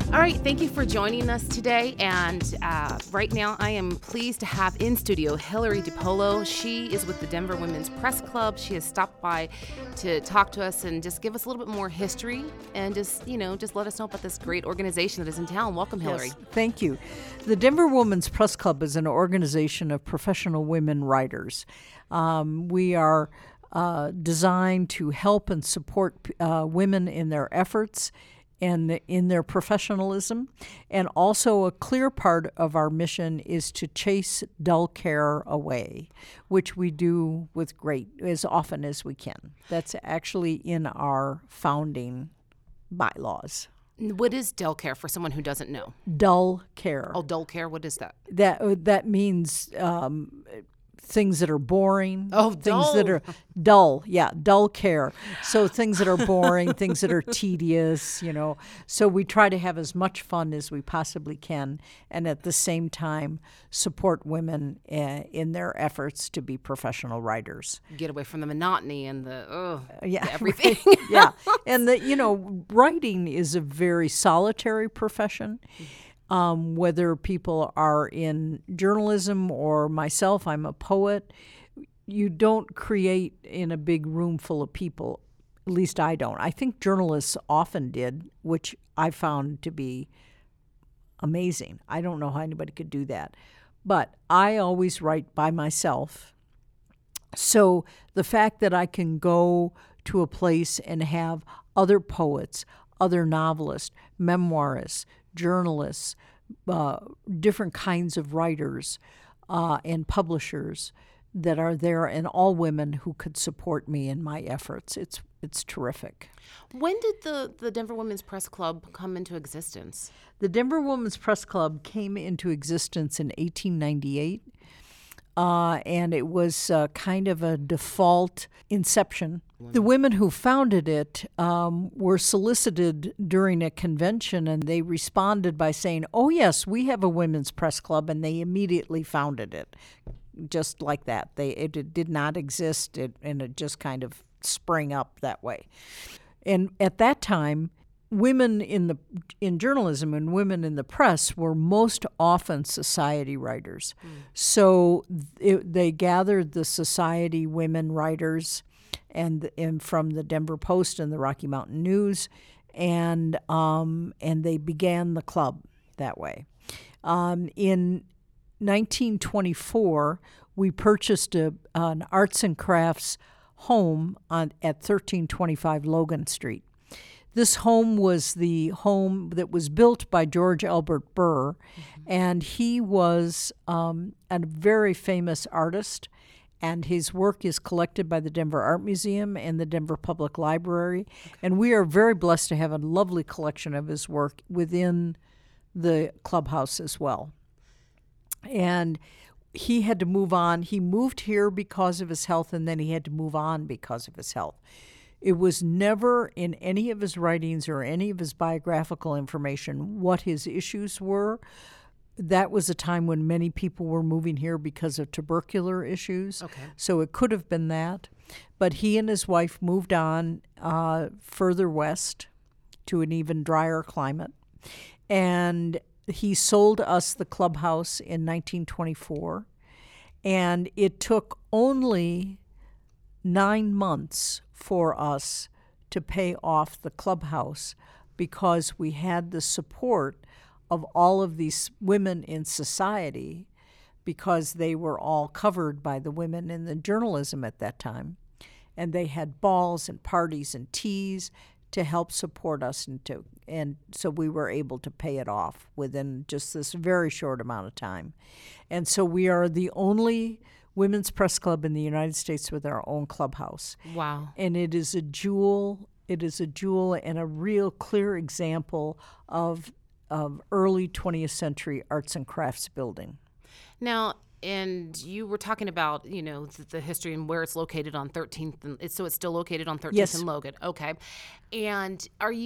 All right, thank you for joining us today. And right now, I am pleased to have in studio Hillary DiPolo. She is with the Denver Women's Press Club. She has stopped by to talk to us and just give us a little bit more history and just let us know about this great organization that is in town. Welcome, Hillary. Yes, thank you. The Denver Women's Press Club is an organization of professional women writers. We are designed to help and support women in their efforts and in their professionalism. And also a clear part of our mission is to chase dull care away, which we do with as often as we can. That's actually in our founding bylaws. What is dull care for someone who doesn't know? Dull care. Oh, dull care. What is that? That means things that are boring. Oh, things dull. that are dull. Yeah, dull care. So things that are boring, things that are tedious. So we try to have as much fun as we possibly can, and at the same time support women in their efforts to be professional writers. Get away from the monotony and the Yeah, everything. right. Yeah, and writing is a very solitary profession. Whether people are in journalism or myself, I'm a poet, you don't create in a big room full of people. At least I don't. I think journalists often did, which I found to be amazing. I don't know how anybody could do that. But I always write by myself. So the fact that I can go to a place and have other poets, other novelists, memoirists, journalists, different kinds of writers and publishers that are there, and all women who could support me in my efforts. It's terrific. When did the Denver Women's Press Club come into existence? The Denver Women's Press Club came into existence in 1898. And it was kind of a default inception. The women who founded it were solicited during a convention, and they responded by saying, "Oh, yes, we have a women's press club," and they immediately founded it, just like that. It did not exist, and it just kind of sprang up that way. And at that time, women in journalism and women in the press were most often society writers. So they gathered the society women writers and from the Denver Post and the Rocky Mountain News, and they began the club that way. In 1924, we purchased an arts and crafts home at 1325 Logan Street. This home was the home that was built by George Albert Burr, and he was a very famous artist, and his work is collected by the Denver Art Museum and the Denver Public Library, and we are very blessed to have a lovely collection of his work within the clubhouse as well. And he had to move on. He moved here because of his health, and then he had to move on because of his health. It was never in any of his writings or any of his biographical information what his issues were. That was a time when many people were moving here because of tubercular issues. Okay. So it could have been that. But he and his wife moved on further west to an even drier climate. And he sold us the clubhouse in 1924. And it took only 9 months for us to pay off the clubhouse because we had the support of all of these women in society, because they were all covered by the women in the journalism at that time. And they had balls and parties and teas to help support us, and so we were able to pay it off within just this very short amount of time. And so we are the only women's press club in the United States with our own clubhouse. Wow. And it is a jewel. It is a jewel and a real clear example of early 20th century arts and crafts building. Now, and you were talking about, the history and where it's located on 13th. So it's still located on 13th Yes. and Logan. Okay. And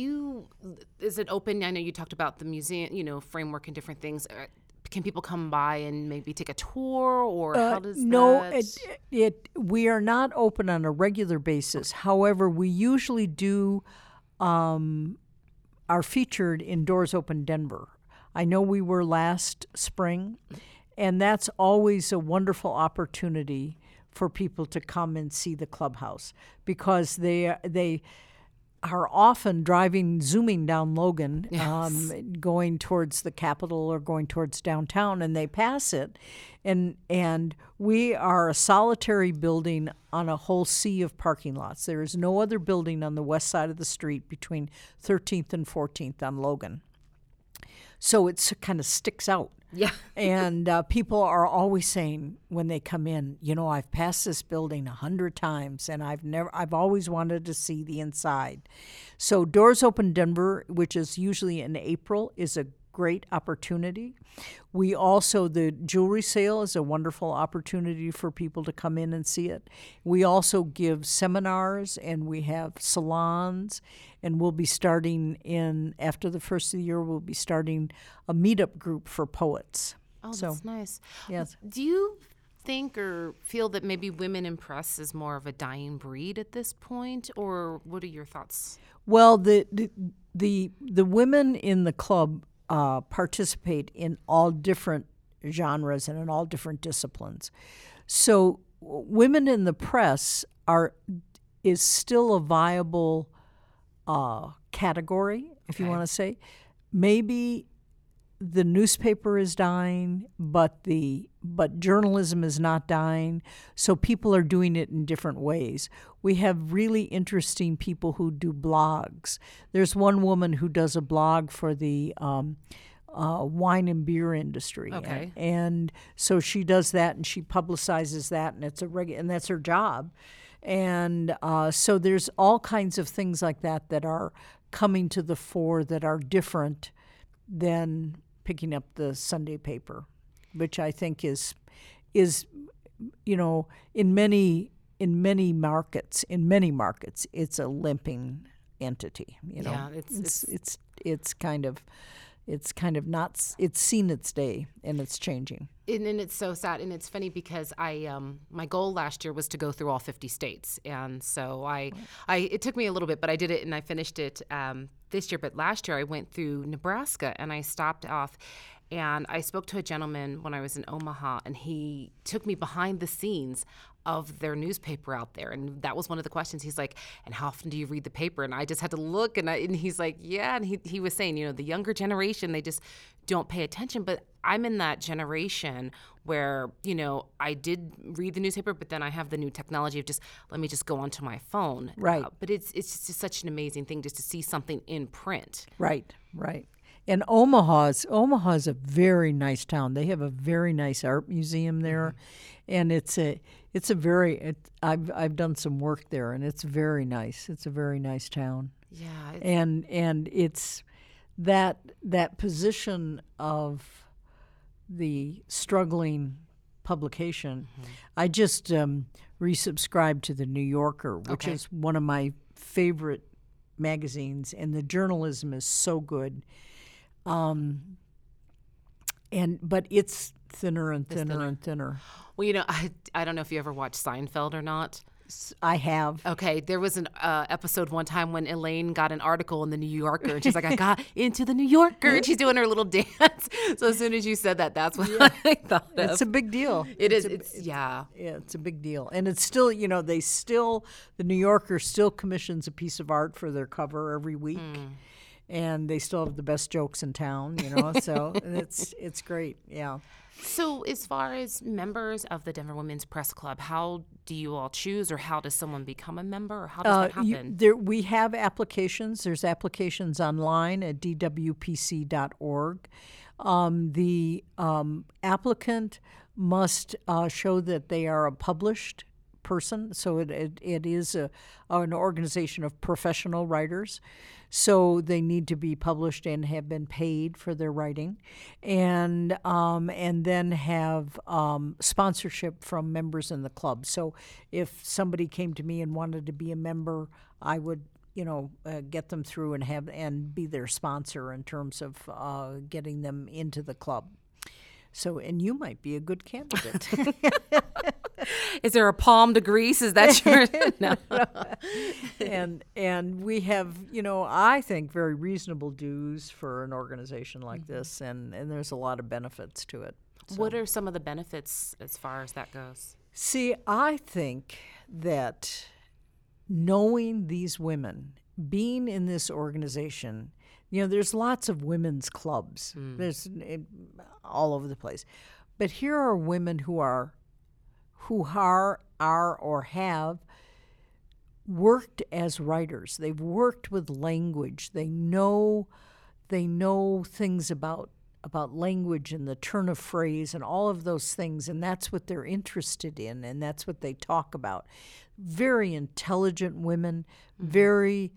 is it open? I know you talked about the museum, framework and different things. Can people come by and maybe take a tour, or how does that? We are not open on a regular basis. However, we usually do are featured in Doors Open Denver. I know we were last spring, and that's always a wonderful opportunity for people to come and see the clubhouse, because they are often zooming down Logan, Yes. going towards the Capitol or going towards downtown, and they pass it. And we are a solitary building on a whole sea of parking lots. There is no other building on the west side of the street between 13th and 14th on Logan. So it kind of sticks out. Yeah. And people are always saying when they come in, I've passed this building 100 times, and I've always wanted to see the inside. So Doors Open Denver, which is usually in April, is a great opportunity. We also, the jewelry sale is a wonderful opportunity for people to come in and see it. We also give seminars, and we have salons, and we'll be starting after the first of the year, we'll be starting a meetup group for poets. Oh, that's nice. Yes. Do you think or feel that maybe women in press is more of a dying breed at this point, or what are your thoughts? Well, the women in the club participate in all different genres and in all different disciplines. So women in the press is still a viable category, if you want to say. Maybe the newspaper is dying, but journalism is not dying. So people are doing it in different ways. We have really interesting people who do blogs. There's one woman who does a blog for the wine and beer industry. Okay. And so she does that, and she publicizes that, and and that's her job. And so there's all kinds of things like that are coming to the fore that are different than picking up the Sunday paper, which I think is in many markets, it's a limping entity. Yeah, it's kind of not. It's seen its day, and it's changing. And it's so sad, and it's funny because my goal last year was to go through all 50 states, and so it took me a little bit, but I did it, and I finished it this year. But last year I went through Nebraska, and I stopped off, and I spoke to a gentleman when I was in Omaha, and he took me behind the scenes of their newspaper out there. And that was one of the questions. He's like, and how often do you read the paper? And I just had to look, and he's like, yeah. And he was saying, the younger generation, they just don't pay attention. But I'm in that generation where, I did read the newspaper, but then I have the new technology of let me just go onto my phone. Right. But it's just such an amazing thing just to see something in print. Right. And Omaha's a very nice town. They have a very nice art museum there, and I've done some work there, and it's very nice. It's a very nice town. Yeah. And it's that position of the struggling publication. I just resubscribed to the New Yorker, which is one of my favorite magazines, and the journalism is so good. But it's thinner and thinner and thinner. Well, I don't know if you ever watched Seinfeld or not. I have. Okay, there was an episode one time when Elaine got an article in the New Yorker, and she's like, I got into the New Yorker, and she's doing her little dance. So as soon as you said that, that's what I thought of. It's a big deal. Yeah, it's a big deal. And it's still, the New Yorker still commissions a piece of art for their cover every week. And they still have the best jokes in town, so it's great, yeah. So as far as members of the Denver Women's Press Club, how do you all choose, or how does someone become a member, or how does that happen? We have applications. There's applications online at dwpc.org. The applicant must show that they are a published person, so it is an organization of professional writers. So they need to be published and have been paid for their writing, and then have sponsorship from members in the club. So if somebody came to me and wanted to be a member, I would get them through and be their sponsor in terms of getting them into the club. So, and you might be a good candidate. Is there a palm to grease? Is that your no? And we have, I think very reasonable dues for an organization like this, and there's a lot of benefits to it. So. What are some of the benefits as far as that goes? See, I think that knowing these women, being in this organization, there's lots of women's clubs. There's all over the place. But here are women who are or have worked as writers. They've worked with language. They know things about language and the turn of phrase and all of those things, and that's what they're interested in, and that's what they talk about. Very intelligent women, very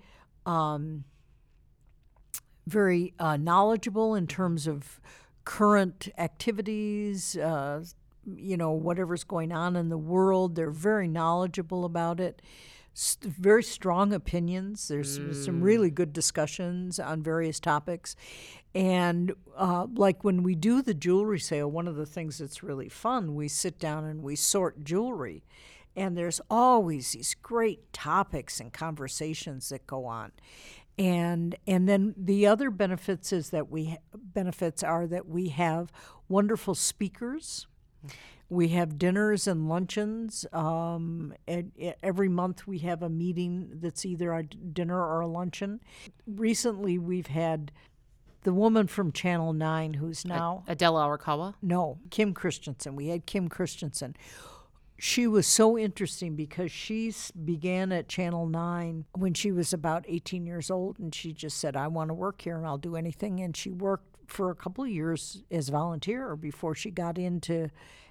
knowledgeable in terms of current activities, whatever's going on in the world. They're very knowledgeable about it. Very strong opinions. There's some really good discussions on various topics. And like when we do the jewelry sale, one of the things that's really fun, we sit down and we sort jewelry. And there's always these great topics and conversations that go on. And then the other benefits are that we have wonderful speakers. We have dinners and luncheons. Every month we have a meeting that's either a dinner or a luncheon. Recently we've had the woman from Channel 9 who's now... Adela Arakawa? No, Kim Christensen. We had Kim Christensen. She was so interesting because she began at Channel 9 when she was about 18 years old, and she just said, I want to work here and I'll do anything. And she worked for a couple of years as volunteer before she got into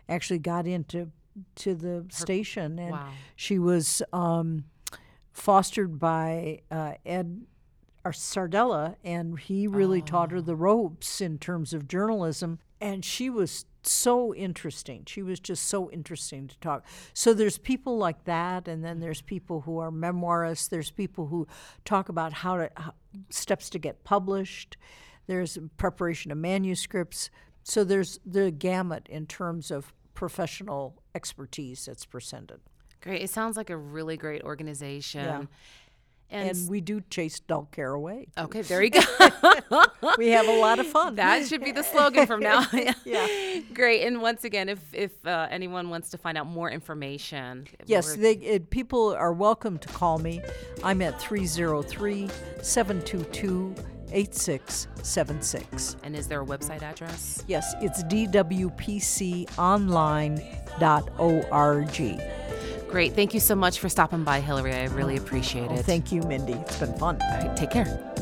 the station. And she was fostered by Ed Sardella, and he really taught her the ropes in terms of journalism. And she was so interesting. She was just so interesting to talk. So there's people like that, and then there's people who are memoirists. There's people who talk about steps to get published. There's preparation of manuscripts. So there's the gamut in terms of professional expertise that's presented. Great. It sounds like a really great organization. Yeah. And we do chase dull care away, too. Okay, there you go. We have a lot of fun. That should be the slogan from now on. Yeah. Great. And once again, if anyone wants to find out more information. Yes, people are welcome to call me. I'm at 303-722-8676. And is there a website address? Yes, it's dwpconline.org. Great. Thank you so much for stopping by, Hillary. I really appreciate it. Thank you, Mindy. It's been fun. All right, take care.